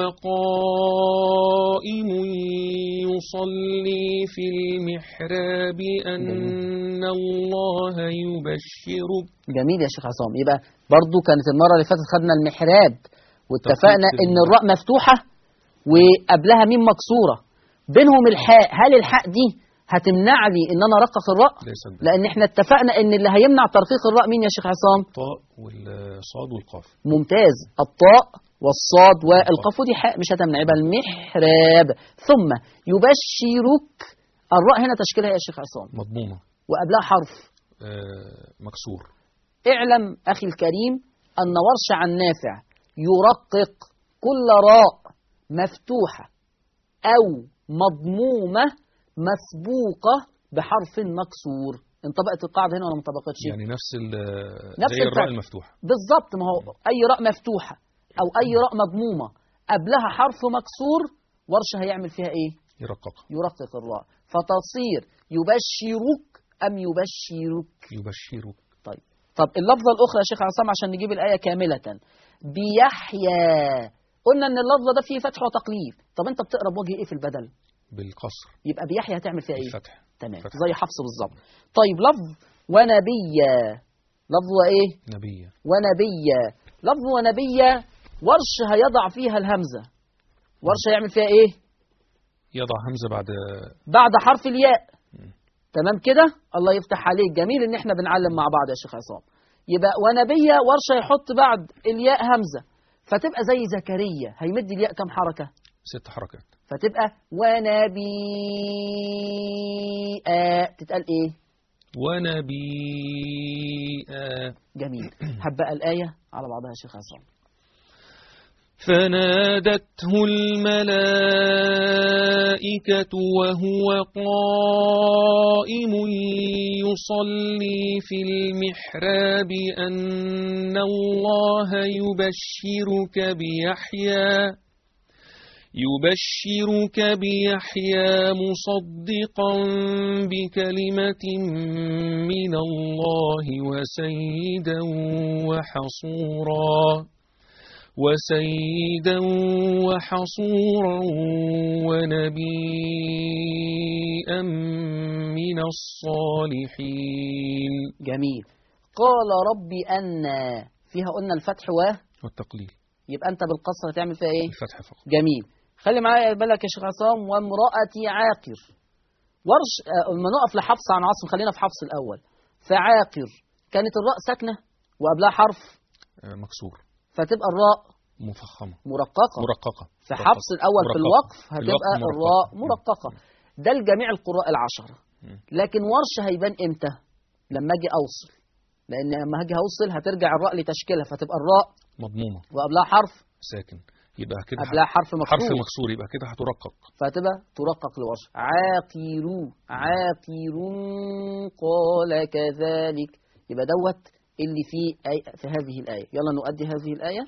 قائم يصلي في المحراب أن الله يبشرك. جميل يا شيخ عصام. يبقى برضو كانت المرة اللي فاتت خدنا المحراب واتفقنا ان الراء مفتوحة وقبلها ميم مكسورة بينهم الحاء. هل الحاء دي هتمنع لي ان انا ارقق الراء؟ لان احنا اتفقنا ان اللي هيمنع ترقيق الراء مين يا شيخ عصام؟ الطاء والصاد والقاف. ممتاز. الطاء والصاد والقاف دي حاء مش هتمنع. يبقى المحراب. ثم يبشرك. الراء هنا تشكيلها يا شيخ عصام مضمومة وقبلها حرف آه مكسور. اعلم اخي الكريم ان ورش عن نافع يرقق كل راء مفتوحة او مضمومة مسبوقة بحرف مكسور. انطبقت القاعدة هنا ولا ما انطبقتش؟ يعني نفس نفس زي الراء المفتوحة بالظبط. ما هو أي راء مفتوحة أو أي راء مضمومة قبلها حرف مكسور ورشة هيعمل فيها إيه؟ يرقق. يرقق الراء فتصير يبشرك أم يبشرك؟ يبشرك. طيب. طب اللفظة الأخرى يا شيخ عصام عشان نجيب الآية كاملة. بيحيى. قلنا إن اللفظة ده فيه فتح وتقليل. طب أنت بتقرأ بوجه إيه في البدل؟ بالقصر. يبقى بيحيى هتعمل فيها ايه؟ الفتح. تمام. فتح. زي حفص بالظبط. طيب لفظ ونبيا. لفظ ايه؟ نبيا. ونبيا. لفظ ونبيا ورش هيضع فيها الهمزة. ورش هيعمل فيها ايه؟ يضع همزة بعد بعد حرف الياء. م. تمام كده. الله يفتح عليك. جميل ان احنا بنعلم مع بعض يا شيخ عصام. يبقى ونبيا ورش هيحط بعد الياء همزة فتبقى زي زكريا. هيمد الياء كم حركة؟ ست حركات. فتبقى ونبيئا. تتقال ايه؟ ونبيئا. جميل. هبقى الآية على بعضها يا شيخ عصام. فنادته الملائكة وهو قائم يصلي في المحراب أن الله يبشرك بيحيى يبشرك بيحيى مصدقا بكلمة من الله وسيدا وحصورا وسيدا وحصورا ونبيا من الصالحين. جميل. قال ربي أن فيها قلنا الفتح و والتقليل، يبقى أنت بالقصر هتعمل فيها إيه؟ الفتح فقط. جميل. خلي معايا بالك يا شيخ عصام. وامرأتي عاقر. ورش لما نقف لحفص عن عاصم، خلينا في حفص الأول. فعاقر كانت الراء ساكنة وقبلها حرف مكسور، فتبقى الراء مفخمة مرققة. مرققة في حفص الأول مرققة. في الوقف هتبقى الوقف الراء مرققة. مرققة. ده لجميع القراء العشرة. لكن ورش هيبان إمتى؟ لما أجي أوصل، لأن لما أجي أوصل هترجع الراء لتشكيلها، فتبقى الراء مضمومة وقبلها حرف ساكن، يبقى كده قبلها حرف مكسور حرف مكسور، يبقى كده هترقق، فتبقى ترقق لورش. عاقروا عاقروا قال كذلك. يبقى دوت اللي فيه آية في هذه الآية. يلا نؤدي هذه الآية.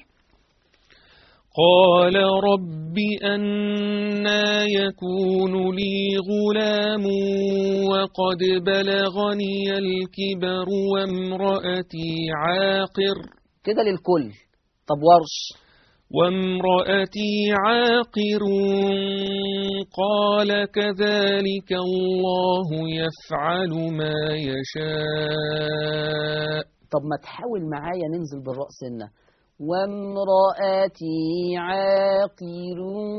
قال رب أنى يكون لي غلام وقد بلغني الكبر وامرأتي عاقر. كده للكل. طب ورش. وامرأتي عاقر قال كذلك الله يفعل ما يشاء. طب ما تحاول معايا ننزل بالراء سنة. وامرأتي عاقر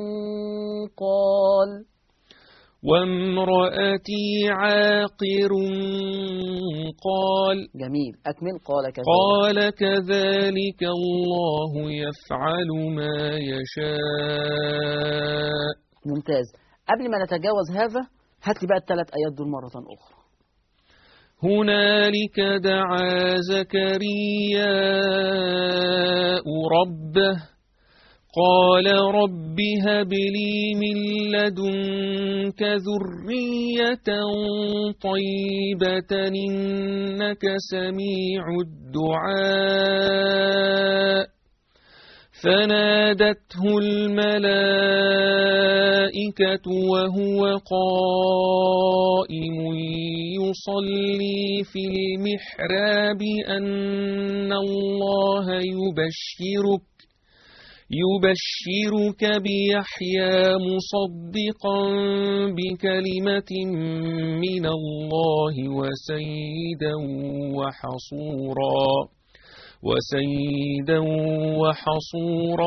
قال. وامرأتي عاقر قال. جميل. أكمل. قال كذلك. قال كذلك الله يفعل ما يشاء. ممتاز. قبل ما نتجاوز هذا هات لي بقى الثلاث آيات دول مرة أخرى. هنالك دعا زكرياء ربه قال رب هب لي من لدنك ذرية طيبة إنك سميع الدعاء. فنادته الملائكة وهو قائم يصلي في المحراب أن الله يبشرك يبشرك بيحيى مصدقا بكلمة من الله وسيدا وحصورا وسيدا وحصورا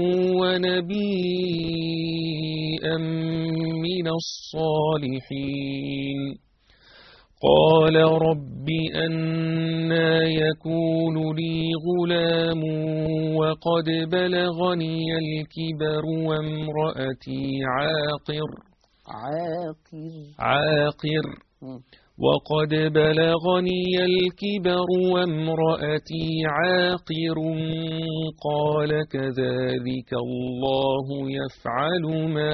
ونبيا من الصالحين. قال رب أنى يكون لي غلام وقد بلغني الكبر وامرأتي عاقر عاقر عاقر وقد بلغني الكبر وامرأتي عاقر قال كذلك الله يفعل ما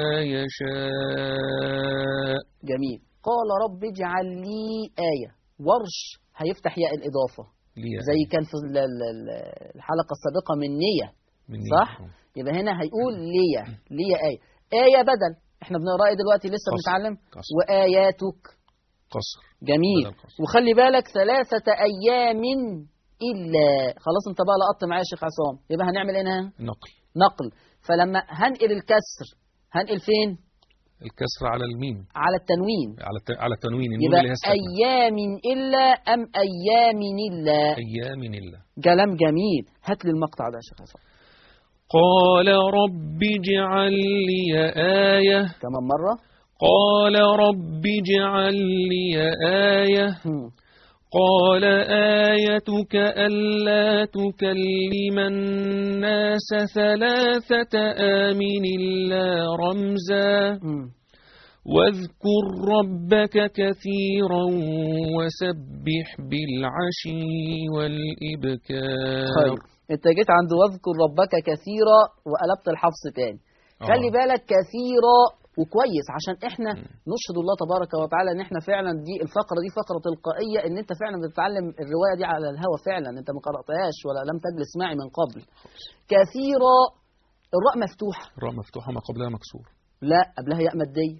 يشاء. جميل. قال رب اجعل لي آية. ورش هيفتح ياء الإضافة زي كان في الحلقة السابقة من نية، صح؟ يبقى هنا هيقول لي لي آية. آية بدل، احنا بنقرأ دلوقتي لسه بنتعلم. وآياتك قصر. جميل. وخلي بالك ثلاثة أيام إلا. خلاص انت بقى لقطت معايا يا شيخ عصام. يبقى هنعمل ايه هنا؟ نقل. نقل. فلما هنقل الكسر هنقل فين؟ الكسر على الميم، على التنوين، على الت... على التنوين. يبقى أيام إلا أم أيام إلا؟ أيام إلا. كلام جميل. هات لي المقطع ده يا شيخ عصام. قال رب اجعل لي آية. كمان مرة. قال رب اجعل لي آية. قال آيتك ألا تكلم الناس ثلاثة آمن إلا رمزا. واذكر ربك كثيرا وسبح بالعشي والإبكار. خير. انت جيت عند واذكر ربك كثيرا وقلبت الحفص تاني. آه. خلي بالك كثيرا وكويس عشان احنا نشهد الله تبارك وتعالى ان احنا فعلا دي الفقره دي فقره تلقائيه، ان انت فعلا بتتعلم الروايه دي على الهوى فعلا، انت ما قراتهاش ولا لم تجلس معي من قبل. كثيرا الراء مفتوحه. الراء مفتوحه ما قبلها مكسور. لا قبلها ياء ماديه.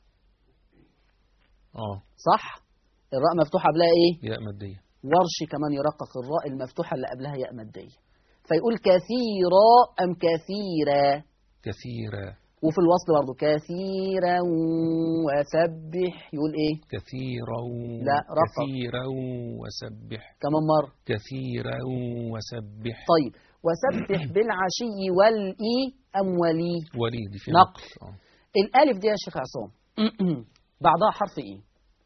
اه صح. الراء مفتوحه قبلها ايه؟ ياء ماديه. ورش كمان يرقق الراء المفتوحه اللي قبلها ياء ماديه. فيقول كثيرا أم كثيرا؟ كثيرا. وفي الوصل برضه كثيرا وسبح، يقول إيه؟ كثيرا. لا رقم. كثيرا وسبح. كمان مرة. كثيرا وسبح. طيب وسبح بالعشي والإي أم ولي؟ ولي دي في نقل. نقل. الألف دي يا شيخ عصام بعدها حرف إيه؟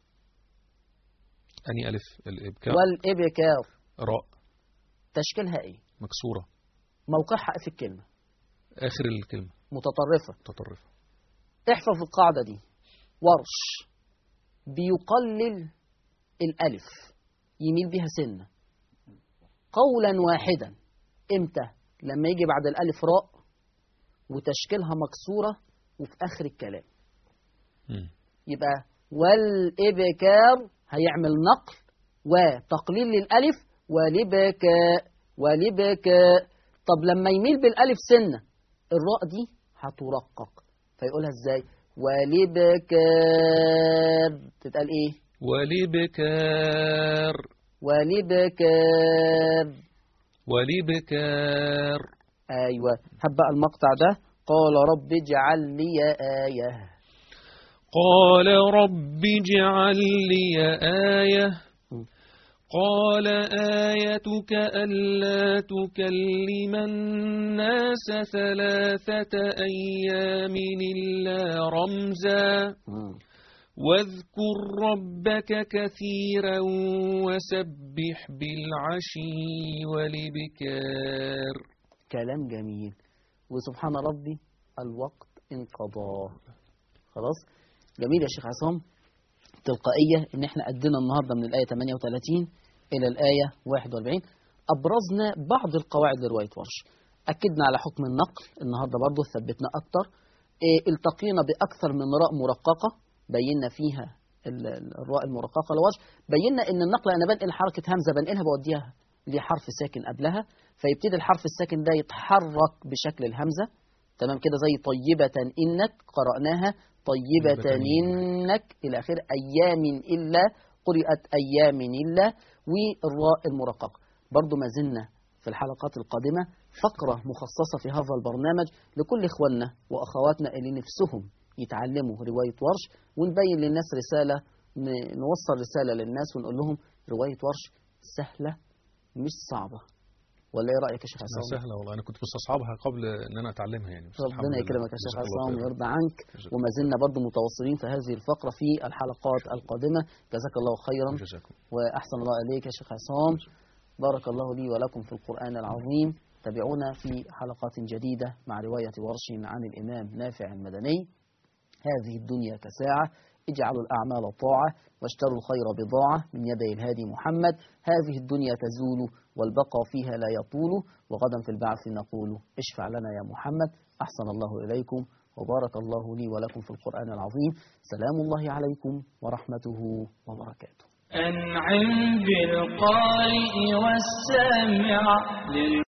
أني ألف الإبكار. والإبكار. راء. تشكيلها إيه؟ مكسورة. موقعها إيه في الكلمة؟ آخر الكلمة. متطرفة. متطرفة. احفظ القاعدة دي. ورش بيقلل الألف، يميل بها سنة قولا واحدا. إمتى؟ لما يجي بعد الألف راء وتشكيلها مكسورة وفي آخر الكلام. م. يبقى والإبكار هيعمل نقل وتقليل للألف ولبكاء ولبكاء. طب لما يميل بالألف سنة الراء دي هترقق، فيقولها ازاي؟ ولبكار. تتقال ايه؟ ولبكار. ولبكار. ولبكار. ايوه. هبقى المقطع ده. قال رب اجعل لي آية. قال رب اجعل لي آية. قال آيتك ألا تكلم الناس ثلاثة أيام إلا رمزا واذكر ربك كثيرا وسبح بالعشي والإبكار. كلام جميل. وسبحان ربي الوقت انقضى. خلاص جميل يا شيخ عصام. تلقائية إن إحنا أدينا النهاردة من الآية ثمانية وثلاثين إلى الآية واحد وأربعين أبرزنا بعض القواعد لرواية ورش. أكدنا على حكم النقل النهاردة برضو، ثبتنا أكتر. إيه التقينا بأكثر من راء مرققة بينا فيها الراء المرققة لورش. بينا إن النقل أنا بنقل حركة همزة بنقلها بوديها لحرف ساكن قبلها، فيبتدي الحرف الساكن ده يتحرك بشكل الهمزة. تمام كده، زي طيبة إنك قرأناها طيبة إنك إلى آخر أيام إلا قرأت أيام إلا. والراء المرققة برضو ما زلنا في الحلقات القادمة فقرة مخصصة في هذا البرنامج لكل إخواننا وأخواتنا اللي نفسهم يتعلموا رواية ورش، ونبين للناس رسالة، نوصل رسالة للناس ونقول لهم رواية ورش سهلة مش صعبة. ولا ايه رايك يا شيخ عصام؟ سهله والله، انا كنت مستصعبها قبل ان انا اتعلمها يعني. ربنا يكرمك يا شيخ عصام ويرضى عنك. وما زلنا برضه متواصلين في هذه الفقره في الحلقات القادمه. جزاك الله خيرا. جزاكم. واحسن الله اليك يا شيخ عصام. بارك الله لي ولكم في القران العظيم. تابعونا في حلقات جديده مع روايه ورش عن الامام نافع المدني. هذه الدنيا كساعه، اجعلوا الأعمال طاعة واشتروا الخير بضاعة من يدي الهادي محمد. هذه الدنيا تزول والبقى فيها لا يطول، وغدا في البعث نقول اشفع لنا يا محمد. أحسن الله إليكم وبارك الله لي ولكم في القرآن العظيم. سلام الله عليكم ورحمته وبركاته. أنعم بالقارئ والسامع